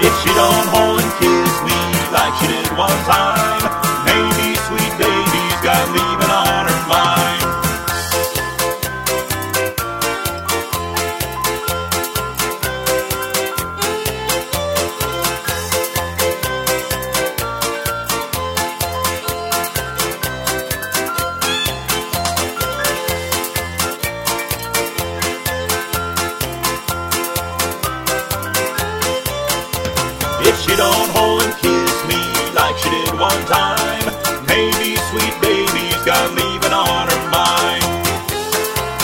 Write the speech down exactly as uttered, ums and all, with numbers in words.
If she don't hold and kiss me like she did one time, maybe sweet baby's got leaving on her mind. If she don't